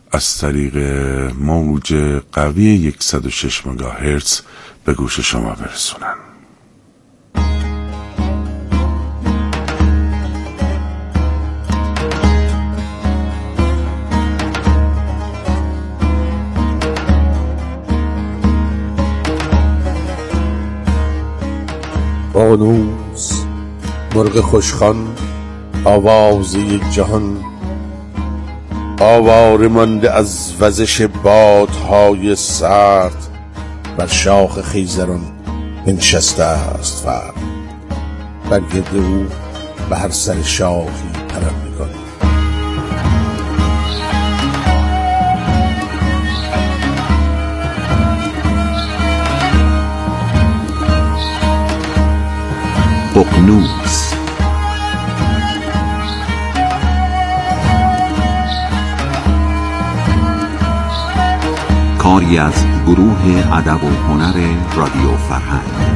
از طریق موج قوی 106 مگاهرتز به گوش شما برسونن. قانوس مرغ خوشخوان، آواز یک جهان، آواره مانده از وزش بادهای سرد، بر شاخ خیزران بنشسته است فرد، بر گرد او به هر سر شاخی پرندگان. ققنوس کاری از گروه ادب و هنر رادیو فرهنگ.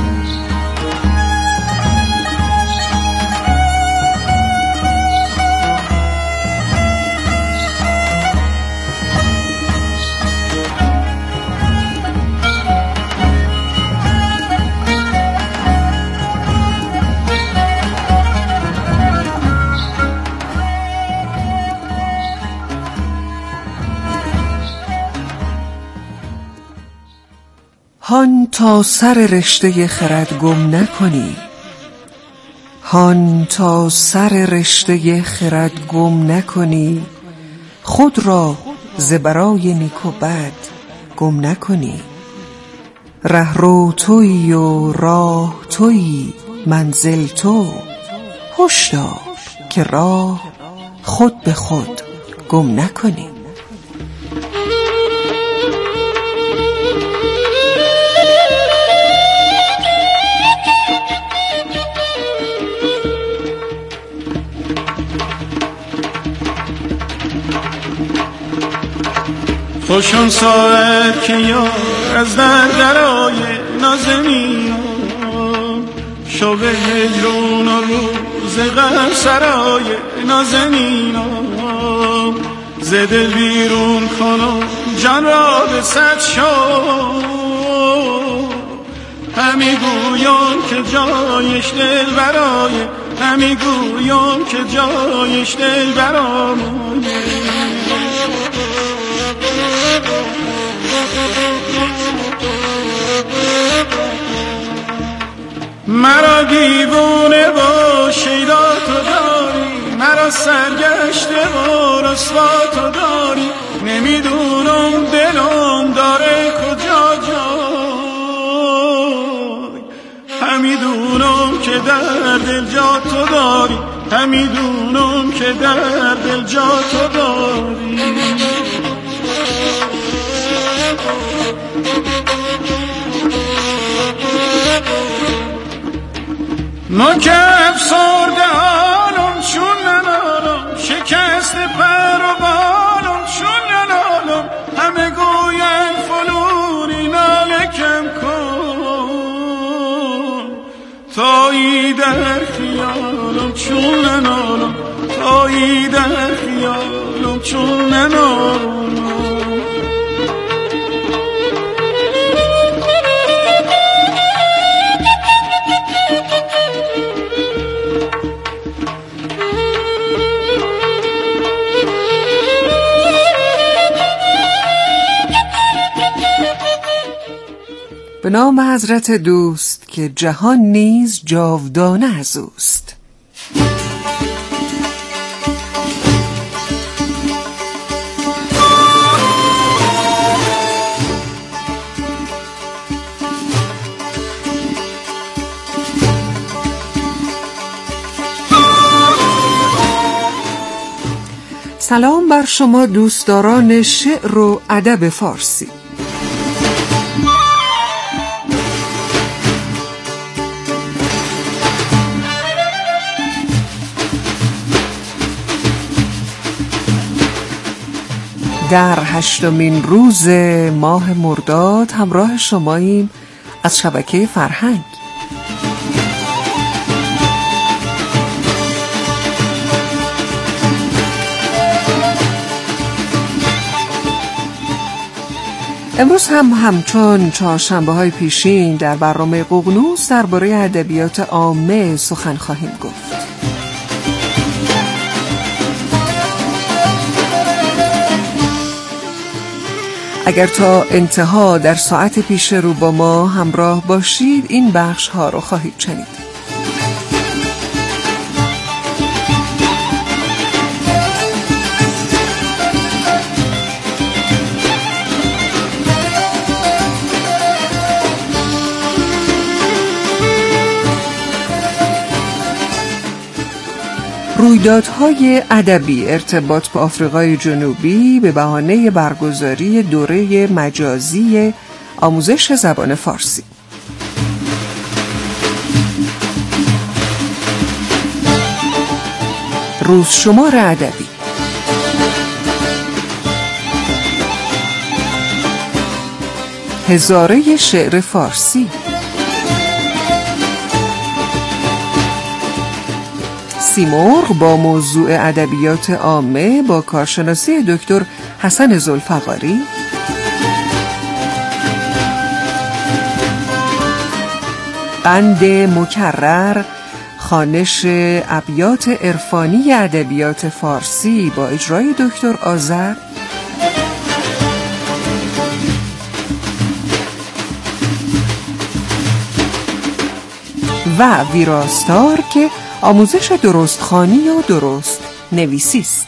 هان تا سر رشته خرد گم نکنی، هان تا سر رشته خرد گم نکنی، خود را ز برای نیک و بد گم نکنی. رهرو تویی و راه تویی، منزل تو، هشدار که راه خود به خود گم نکنی. خوشان ساعت که یار از درای نازنین، شب هجرون و روز غم سرای نازنین، ز دل بیرون کن و جان را به صد شو، همی گویم که جایش دل برای، همی گویم که جایش دل برای. مرا دیوونه و شیدا تو داری، مرا سرگشته و رسوا تو داری، نمیدونم دلم داره کجا جای، همیدونم که در دل جا تو داری، همیدونم که در دل جا تو داری. ما که افسرده حالم چون ننالم، شکست پر و بالم چون ننالم، همه گوین فلوری ناله کم کن، تایی در خیالم چون ننالم، تایی در خیالم چون ننالم. به نام حضرت دوست که جهان نیز جاودانه از اوست. سلام بر شما دوستداران شعر و ادب فارسی. در 8مین روز ماه مرداد همراه شماییم از شبکه فرهنگ. امروز هم همچون چهارشنبه‌های پیشین در برنامه ققنوس درباره ادبیات عامه سخن خواهیم گفت. اگر تا انتها در ساعت پیش رو با ما همراه باشید این بخش ها رو خواهید شنید. رویدادهای ادبی ارتباط با آفریقای جنوبی به بهانه برگزاری دوره مجازی آموزش زبان فارسی. روزشمار ادبی. هزاره شعر فارسی. سیمرغ با موضوع ادبیات عامه با کارشناسی دکتر حسن ذوالفقاری. قند مکرر، خوانش ابیات عرفانی ادبیات فارسی با اجرای دکتر آذر. و ویراستار که آموزش درستخوانی و درست نویسی است.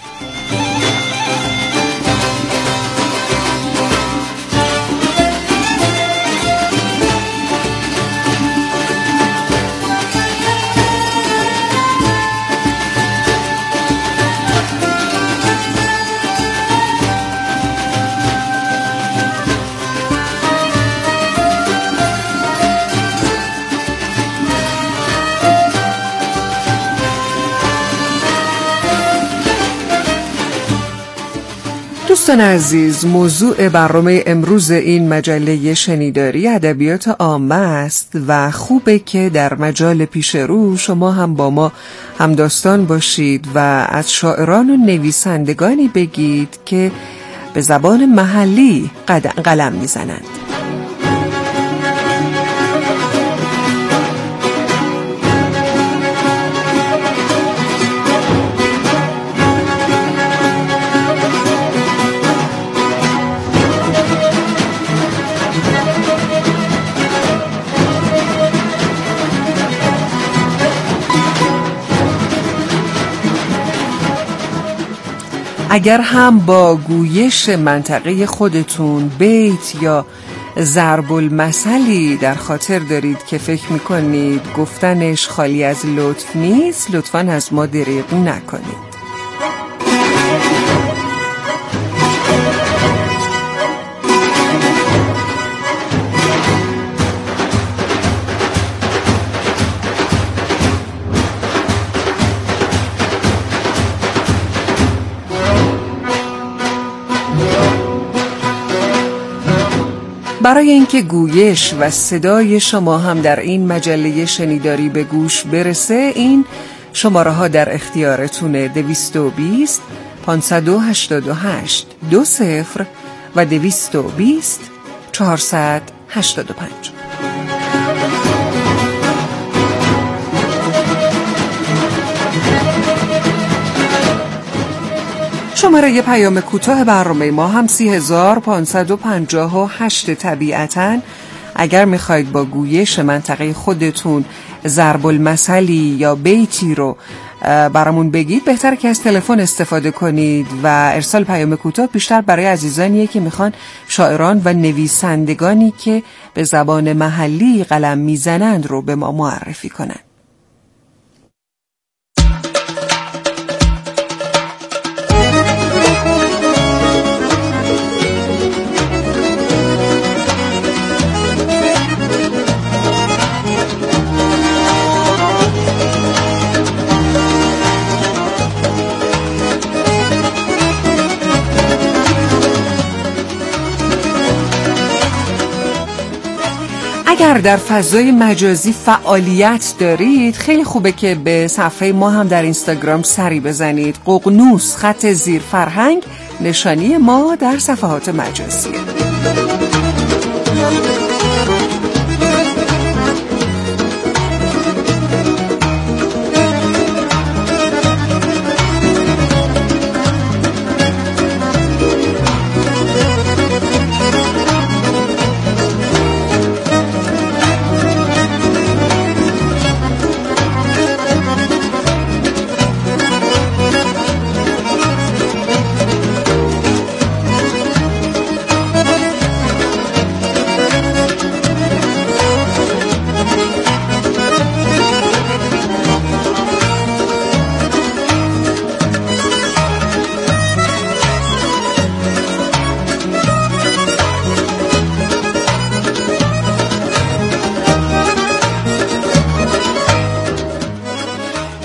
دوستان عزیز، موضوع برنامه امروز این مجله شنیداری ادبیات عامه است و خوبه که در مجال پیش رو شما هم با ما همداستان باشید و از شاعران و نویسندگانی بگید که به زبان محلی قلم میزنند. اگر هم با گویش منطقه خودتون بیت یا ضرب المثلی در خاطر دارید که فکر میکنید گفتنش خالی از لطف نیست، لطفاً از ما دریغ نکنید. برای اینکه گویش و صدای شما هم در این مجله شنیداری به گوش برسه، این شماره ها در اختیارتونه: 220 588 20 و 220 485. شماره پیام کوتاه برنامه ما هم 30558. طبیعتاً اگر میخواید با گویش منطقه خودتون ضرب المثلی یا بیتی رو برامون بگید، بهتره که از تلفن استفاده کنید و ارسال پیام کوتاه بیشتر برای عزیزانیه که میخوان شاعران و نویسندگانی که به زبان محلی قلم میزنند رو به ما معرفی کنند. اگر در فضای مجازی فعالیت دارید، خیلی خوبه که به صفحه ما هم در اینستاگرام سری بزنید. ققنوس _ فرهنگ نشانی ما در صفحات مجازیه.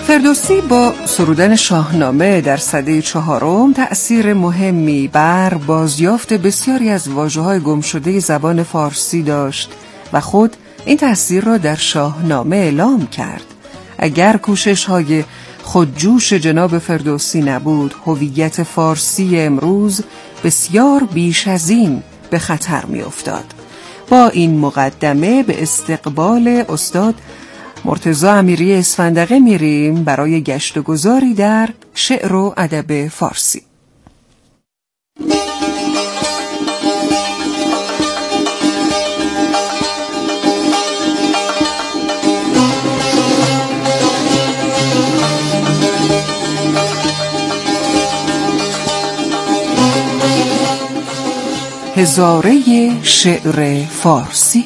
فردوسی با سرودن شاهنامه در سده 4 تأثیر مهمی بر بازیافت بسیاری از واژه‌های گمشده زبان فارسی داشت و خود این تأثیر را در شاهنامه اعلام کرد. اگر کوشش‌های خودجوش جناب فردوسی نبود، هویت فارسی امروز بسیار بیش از این به خطر می‌افتاد. با این مقدمه به استقبال استاد مرتضی امیری اسفندقه میریم برای گشت و گذاری در شعر و ادب فارسی. هزاره شعر فارسی.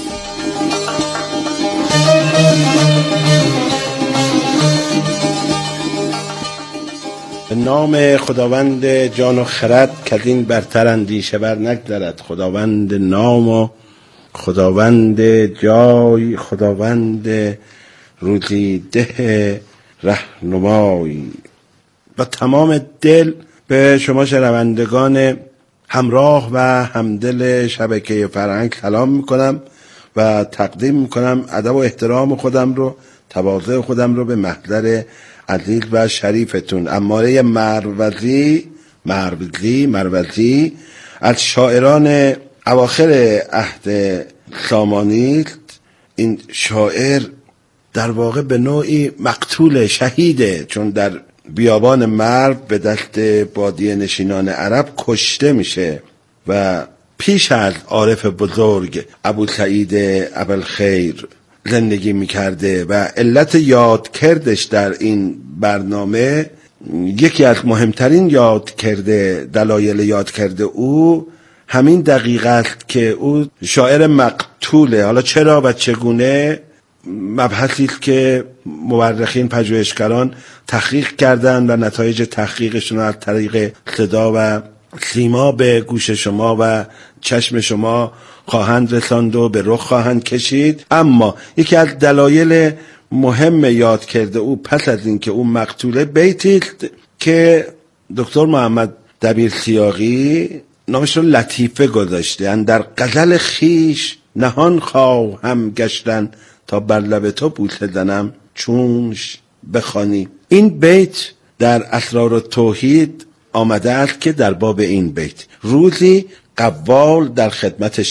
به نام خداوند جان و خرد که این برتر اندیشه بر نگذرد. خداوند نام و خداوند جای، خداوند روزی ده رهنمای. با تمام دل به شما شنوندگان همراه و همدل شبکه فرهنگ سلام میکنم و تقدیم میکنم ادب و احترام خودم رو، تواضع خودم رو به محضر عزیز و شریفتون. اماره مروزی از شاعران اواخر عهد سامانی است. این شاعر در واقع به نوعی مقتول شهیده، چون در بیابان مرو به دست بادیه نشینان عرب کشته میشه و پیش از عارف بزرگ ابوسعید ابوالخیر زندگی میکرده و علت یادکردش در این برنامه، یکی از مهمترین دلایل یادکرد او همین دقیقه است که او شاعر مقتوله. حالا چرا و چگونه مبحثی است که مورخین پژوهشگران تحقیق کردن و نتایج تحقیقشون از طریق صدا و سیما به گوش شما و چشم شما خواهند رساند و به رخ خواهند کشید. اما یکی از دلایل مهم یاد کرده او پس از این که او مقتوله بیتی است که دکتر محمد دبیر سیاقی نامش رو لطیفه گذاشته: اندر غزل خیش نهان خواهم گشتن تا بر لب تو بوسه زنم چونش بخوانی. این بیت در اسرار التوحید آمده است که در باب این بیت روزی قوال در خدمت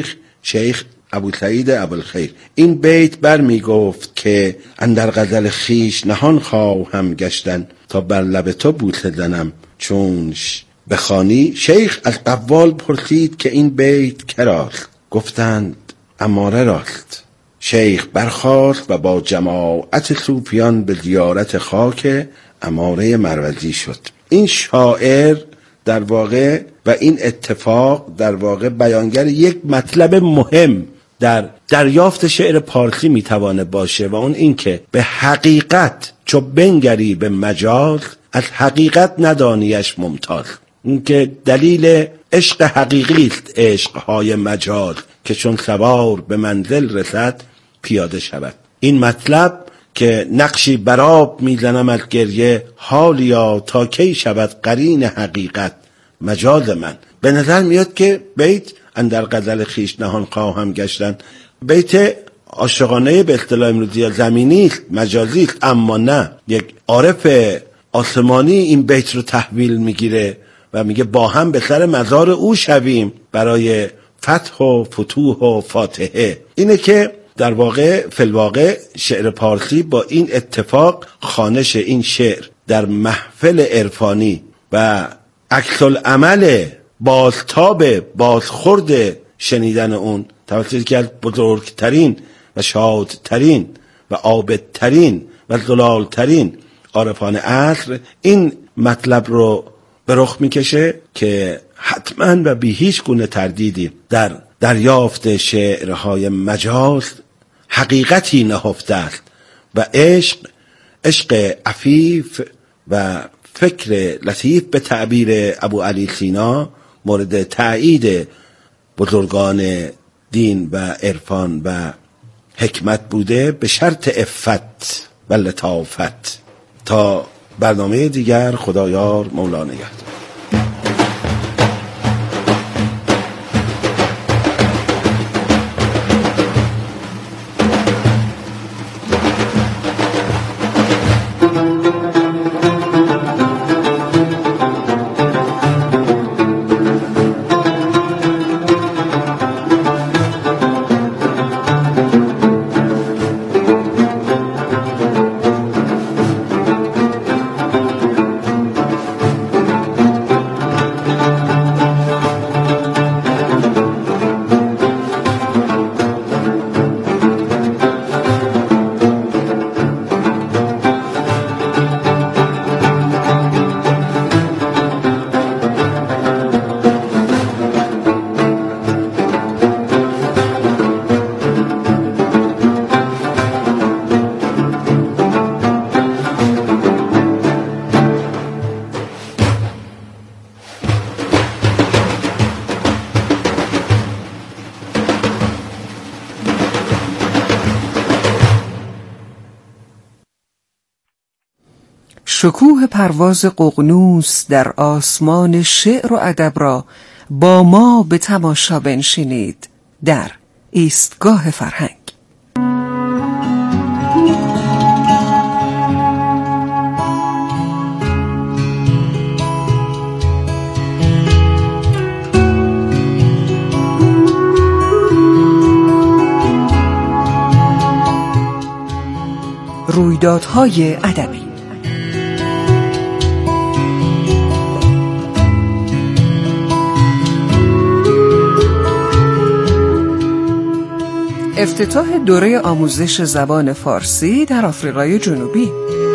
شیخ ابوسعید ابوالخیر این بیت بر می گفت که اندر غزل خیش نهان خواهم گشتن تا بر لب تو بوسه زنم چونش بخوانی. شیخ از قوال پرسید که این بیت کراست؟ گفتند اماره راست. شیخ برخاست و با جماعت صوفیان به زیارت خاک اماره مروزی شد. این شاعر در واقع و این اتفاق در واقع بیانگر یک مطلب مهم در دریافت شعر پارسی میتوانه باشه و اون این که به حقیقت چو بنگری به مجاز، از حقیقت ندانیش ممتاز. این که دلیل عشق حقیقی است عشقهای مجاز که چون سوار به منزل رسد پیاده شود. این مطلب که نقشی براب میزنم از گریه حالیا تا کی شود قرین حقیقت مجاز من. به نظر میاد که بیت اندر غزل خیش نهان خواهم گشتن بیت عاشقانه به اصطلاح امروزی زمینی است، مجازی است، اما نه، یک عارف آسمانی این بیت رو تحویل میگیره و میگه با هم به سر مزار او شویم برای فتح و فتوح و فاتحه. اینه که در واقع فی‌الواقع شعر پارسی با این اتفاق خوانش این شعر در محفل عرفانی و عکس العمل بازتاب بازخورد شنیدن اون توسط یکی از بزرگترین و شادترین و عابدترین و زلالترین عارفان عصر این مطلب رو به رخ میکشه که حتما و بی هیچ گونه تردیدی در دریافت شعرهای مجاز حقیقتی نهفته است و عشق عفیف و فکر لطیف به تعبیر ابو علی سینا مورد تأیید بزرگان دین و عرفان و حکمت بوده، به شرط عفت و لطافت. تا برنامه دیگر، خدایار مولا نگهدار. شکوه پرواز ققنوس در آسمان شعر و ادب را با ما به تماشا بنشینید در ایستگاه فرهنگ. رویدادهای ادبی. افتتاح دوره آموزش زبان فارسی در آفریقای جنوبی.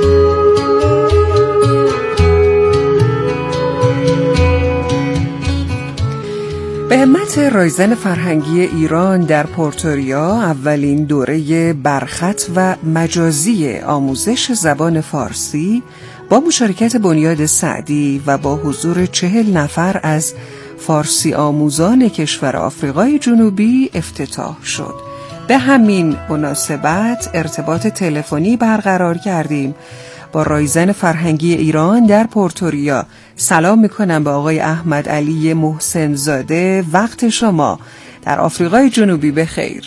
به همت رایزن فرهنگی ایران در پورتوریا اولین دوره برخط و مجازی آموزش زبان فارسی با مشارکت بنیاد سعدی و با حضور 40 نفر از فارسی آموزان کشور آفریقای جنوبی افتتاح شد. به همین مناسبت ارتباط تلفنی برقرار کردیم با رایزن فرهنگی ایران در پورتوریا. سلام میکنم به آقای احمد علی محسن زاده. وقت شما در آفریقای جنوبی بخیر.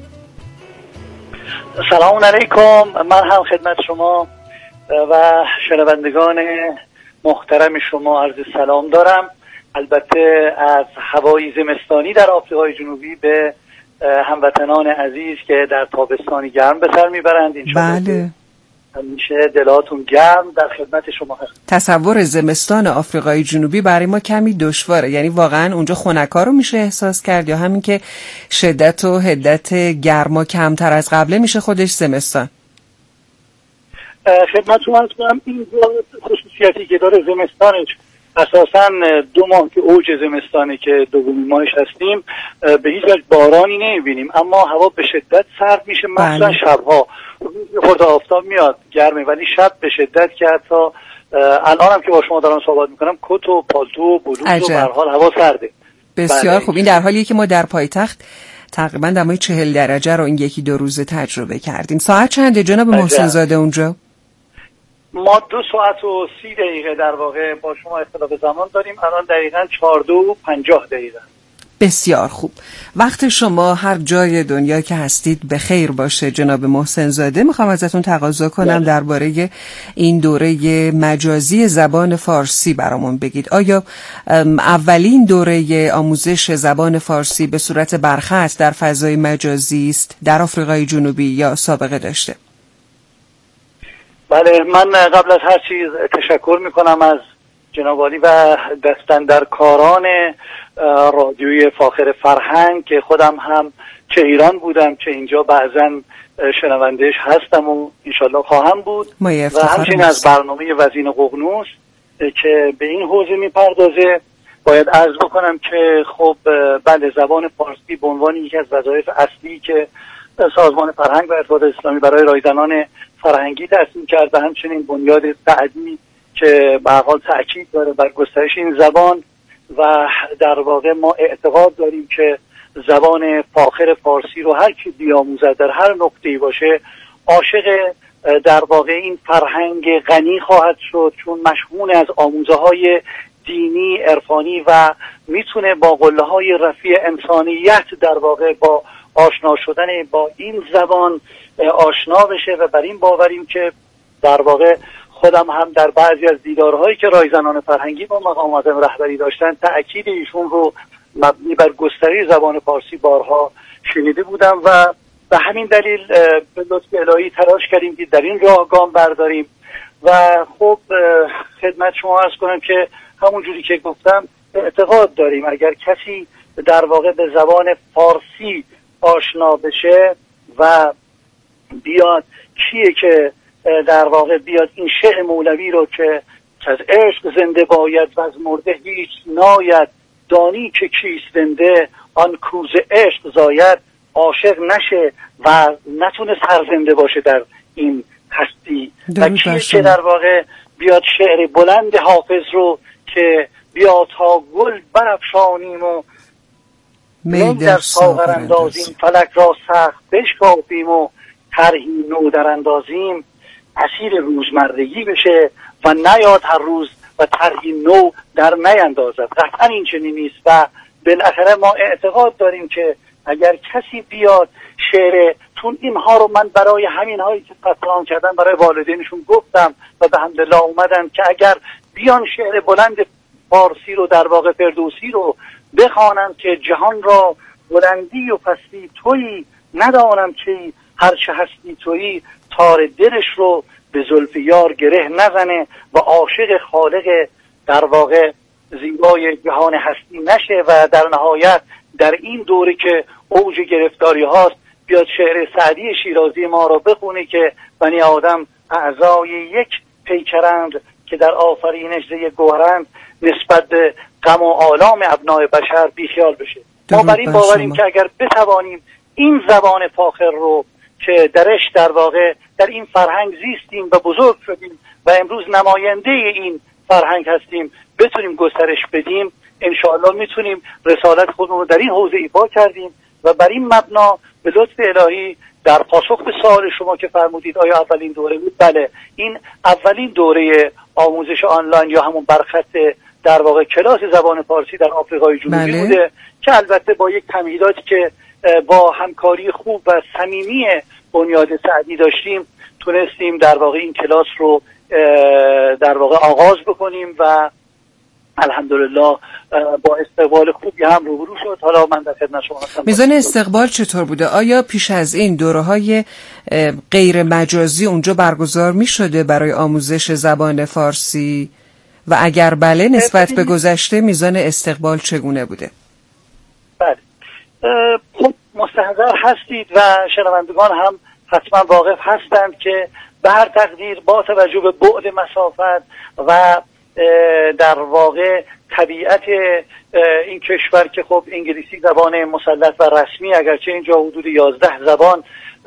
سلام علیکم. من هم خدمت شما و شنوندگان محترم شما عرض سلام دارم. البته از هوای زمستانی در آفریقای جنوبی به هموطنان عزیز که در تابستانی گرم به سر میبرند. بله، همیشه دلاتون گرم. در خدمت شما هستم. تصور زمستان آفریقای جنوبی برای ما کمی دشواره، یعنی واقعا اونجا خنک‌ها رو میشه احساس کرد یا همین که شدت و حدت گرما کمتر از قبله میشه خودش زمستان؟ خدمتتون عرض کنم این خصوصیتی که داره زمستانش اساساً 2 ماه که اوج زمستانه که دومین ماهش هستیم به هیچ وجه بارانی نمیبینیم، اما هوا به شدت سرد میشه، مثلا شبها خورده آفتاب میاد گرمه، ولی شب به شدت که حتی الان هم که با شما دارم صحبت میکنم کت و پالتو و بلوز و به هر حال هوا سرده. بسیار خوب. این در حالیه که ما در پایتخت تقریبا دمای 40 درجه رو این 1-2 روز تجربه کردیم. ساعت چنده جناب محسن زاده اونجا؟ ما 2 ساعت و 30 دقیقه در واقع با شما اختلاف زمان داریم. الان دقیقاً 4:50. بسیار خوب. وقت شما هر جای دنیا که هستید به خیر باشه جناب محسن زاده. میخوام ازتون تقاضا کنم درباره این دوره مجازی زبان فارسی برامون بگید. آیا اولین دوره آموزش زبان فارسی به صورت برخط در فضای مجازی است در آفریقای جنوبی یا سابقه داشته؟ بله، من قبل از هر چیز تشکر میکنم از جناب عالی و دستاندرکاران رادیوی فاخر فرهنگ که خودم هم چه ایران بودم چه اینجا بعضا شنوندهش هستم و انشالله خواهم بود، و همچنین از برنامه وزین ققنوس که به این حوزه میپردازه. باید عرض بکنم که خب بله، زبان فارسی به عنوان یکی از وظایف اصلی که سازمان فرهنگ و ارتباط اسلامی برای رایزنان فرهنگی تصمیم کرد و همچنین بنیاد سعدی که به هر حال تأکید داره بر گسترش این زبان، و در واقع ما اعتقاد داریم که زبان فاخر فارسی رو هر کی بیاموزد در هر نقطه‌ای باشه عاشق در واقع این فرهنگ غنی خواهد شد، چون مشمول از آموزه های دینی، عرفانی و میتونه با قله های رفیع انسانیت در واقع با آشنا شدن با این زبان آشنا بشه و بر این باوریم که در واقع خودم هم در بعضی از دیدارهایی که رایزنان فرهنگی با مقام معظم رهبری داشتن تأکید ایشون رو مبنی بر گستره زبان فارسی بارها شنیده بودم و به همین دلیل به لطف الهی تلاش کردیم که در این راه گام برداریم و خب خدمت شما عرض کنم که همون جوری که گفتم اعتقاد داریم اگر کسی در واقع به زبان فارسی آشنا بشه و بیاد کیه که در واقع بیاد این شعر مولوی رو که از عشق زنده باید و از مرده هیچ ناید، دانی که کیست زنده آن کوز عشق زاید، عاشق نشه و نتونه سرزنده باشه در این هستی و کیه که در واقع بیاد شعر بلند حافظ رو که بیا تا گل برافشانیم و می در ساغر اندازیم، فلک را سخت بشکافیم و طرحی نو در اندازیم، اسیر روزمرگی بشه و نیاد هر روز و طرحی نو در نیندازد. قطعا این چنین نیست و بالاخره ما اعتقاد داریم که اگر کسی بیاد شعر، چون اینها رو من برای همین هایی که قطعان کردن برای والدینشون گفتم و به حمدالله اومدن که اگر بیان شعر بلند فارسی رو در واقع فردوسی رو بخوانند که جهان را بلندی و پستی تویی، ندانم که هرچه هستی تویی، تار دلش رو به زلف یار گره نزنه و عاشق خالق در واقع زیبای جهان هستی نشه و در نهایت در این دوره که اوج گرفتاری هاست بیاد شعر سعدی شیرازی ما رو بخونه که بنی آدم اعضای یک پیکرند که در آفرینش ز گوهرند، نسبت به غم و آلام ابنای بشر بیخیال بشه. ما بر این باوریم که اگر بتوانیم این زبان فاخر رو که درش در واقع در این فرهنگ زیستیم و بزرگ شدیم و امروز نماینده این فرهنگ هستیم بتونیم گسترش بدیم، انشاءالله میتونیم رسالت خودمون رو در این حوزه ایفا کردیم و بر این مبنا به لطف الهی در پاسخ به سوال شما که فرمودید آیا اولین دوره بود؟ بله، این اولین دوره آموزش آنلاین یا همون برخط در واقع کلاس زبان فارسی در آفریقای جنوبی بوده که البته با یک تمهیداتی که با همکاری خوب و صمیمی بنیاد سعدی داشتیم تونستیم در واقع این کلاس رو در واقع آغاز بکنیم و الحمدلله با استقبال خوبی هم روبرو شد. حالا من در خدمت شما هستم. میزان استقبال چطور بوده؟ آیا پیش از این دوره‌های غیر مجازی اونجا برگزار می‌شده برای آموزش زبان فارسی و اگر بله نسبت به گذشته میزان استقبال چگونه بوده؟ بله، خب مستحضر هستید و شنوندگان هم حتما واقف هستند که به هر تقدیر با توجه به بعد مسافت و در واقع طبیعت این کشور که خب انگلیسی زبان مسلط و رسمی، اگرچه اینجا حدود 11 زبان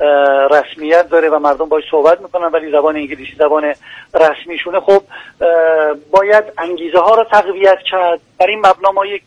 رسمیت داره و مردم باهاش صحبت میکنن ولی زبان انگلیسی زبان رسمیشونه، خب باید انگیزه ها رو تقویت کرد. بر این مبنا ما یک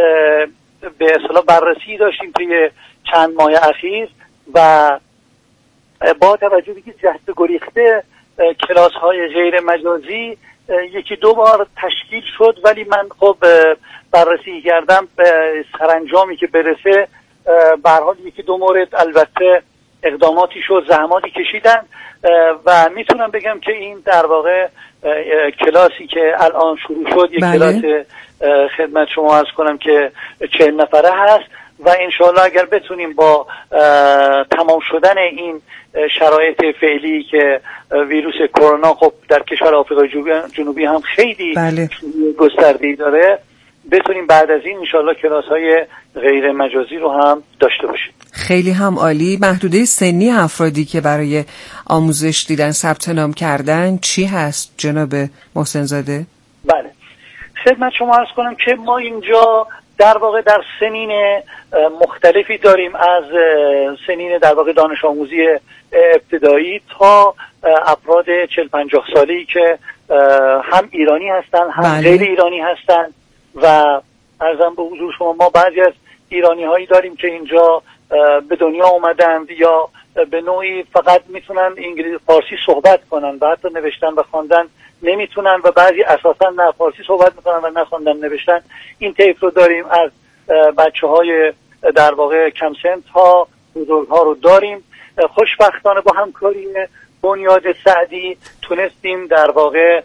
به اصطلاح بررسی داشتیم توی چند ماه اخیر و با توجه به جهت گریخته کلاس های غیر مجازی یکی دو بار تشکیل شد ولی من خب بررسی کردم سرانجامی که برسه به هر حال یکی دو مورد البته اقداماتی شد، زحماتی کشیدن و میتونم بگم که این در واقع کلاسی که الان شروع شد یک کلاس خدمت شما عرض کنم که 40 نفره هست و انشاءالله اگر بتونیم با تمام شدن این شرایط فعلی که ویروس کرونا خب در کشور آفریقای جنوبی هم خیلی گسترده‌ای داره بتونیم بعد از این انشاءالله کلاس‌های غیر مجازی رو هم داشته باشیم. خیلی هم عالی. محدوده سنی افرادی که برای آموزش دیدن ثبت نام کردن چی هست جناب محسن زاده؟ بله، خدمت شما عرض کنم که ما اینجا در واقع در سنین مختلفی داریم، از سنین در واقع دانش آموزی ابتدایی تا افراد 40-50 ساله‌ای که هم ایرانی هستن هم غیر ایرانی هستن و عرضم به حضور شما ما بعضی از ایرانی هایی داریم که اینجا به دنیا اومدند یا به نوعی فقط میتونن انگلیسی فارسی صحبت کنن و حتی نوشتن و خواندن نمیتونن و بعضی اساسا نه فارسی صحبت میکنن و نه خواندن نوشتن. این طیف رو داریم. از بچه‌های در واقع کم سن تا بزرگ‌ها رو داریم. خوشبختانه با همکاری بنیاد سعدی تونستیم در واقع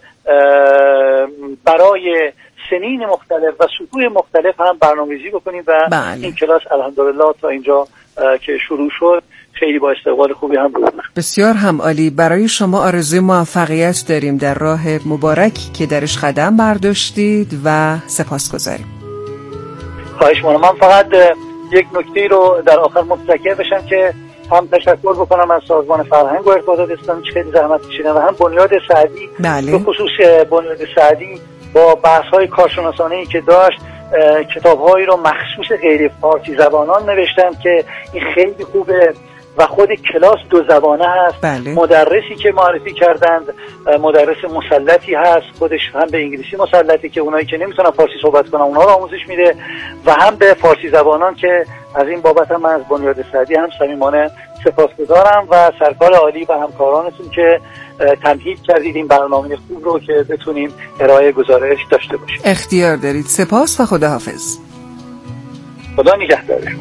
برای سنین مختلف و سطوح مختلف هم برنامه‌ریزی بکنیم و این کلاس الحمدلله تا اینجا که شروع شد خیلی با استقبال خوبی هم بود. بسیار هم عالی. برای شما آرزوی موفقیت داریم در راه مبارکی که درش قدم برداشتید و سپاسگزاریم. خواهش می‌کنم. من فقط یک نکته رو در آخر متذکر بشم که هم تشکر بکنم از سازمان فرهنگ و ارتباطات اسلامی که خیلی زحمت کشیدن و هم بنیاد سعدی. به خصوص بنیاد سعدی با بحث‌های کارشناسانه‌ای که داشت کتاب‌هایی رو مخصوص غیر فارسی زبانان نوشتن که این خیلی خوبه و خود کلاس 2 زبانه هست. مدرسی که معرفی کردند مدرس مسلطی هست، خودش هم به انگلیسی مسلطی که اونایی که نمیتونن فارسی صحبت کنن اونها رو آموزش میده و هم به فارسی زبانان که از این بابت هم از بنیاد سعدی هم صمیمانه سپاسگزارم و سرکار عالی و همکارانتون که تمهید کردید این برنامه خوب رو که بتونیم ارائه گزارش داشته باشیم. اختیار دارید. سپاس و خداحافظ. خدا نگهدارتون.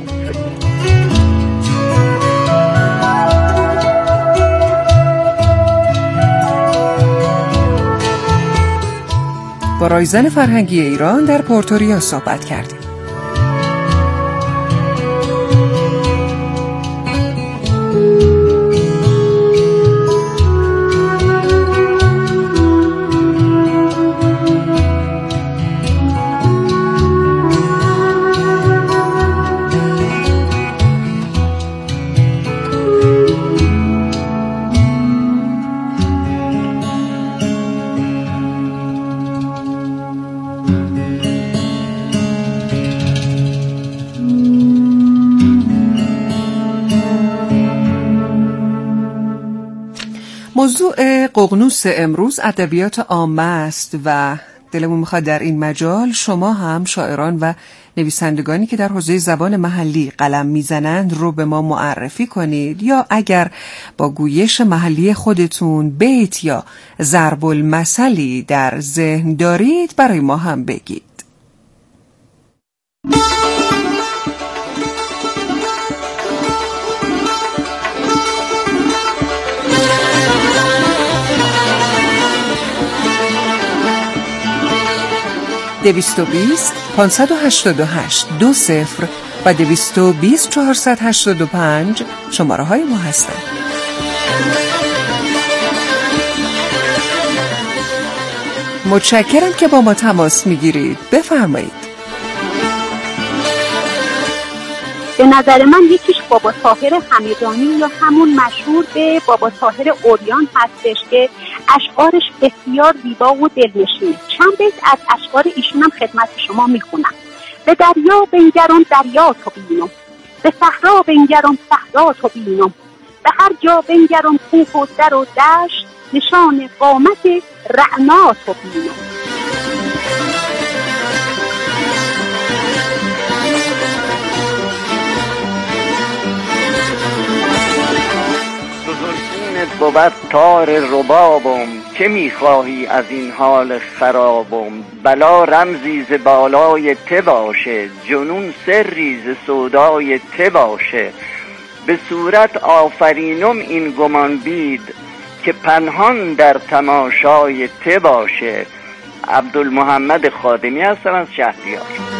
با رایزن فرهنگی ایران در پورتوریا صحبت کردیم. موضوع ققنوس امروز ادبیات عامه است و دلمون میخواد در این مجال شما هم شاعران و نویسندگانی که در حوزه زبان محلی قلم میزنند رو به ما معرفی کنید، یا اگر با گویش محلی خودتون بیت یا ضرب المثلی در ذهن دارید برای ما هم بگید. دویست و 588 20 و 220 485 شماره های ما هستند. متشکرم که با ما تماس میگیرید. بفرمایید. به نظر من یکیش بابا طاهر همدانی یا همون مشهور به بابا طاهر اوریان هستش که اشعارش بسیار زیبا و دلنشینه. چند بیت از اشعار ایشونم خدمت شما میخونم. به دریا بنگرم دریا تو بینم، به صحرا بنگرم صحرا تو بینم، به هر جا بنگرم کوه و در و دشت، نشان قامت رعنا تو بینم. بود تار ربابم، که میخواهی از این حال خرابم؟ بلا رمزی ز بالای ته باشه، جنون سری ز سودای ته باشه. به صورت آفرینم این گمان بید، که پنهان در تماشای ته باشه. عبدالمحمد خادمی هستم از شهریار.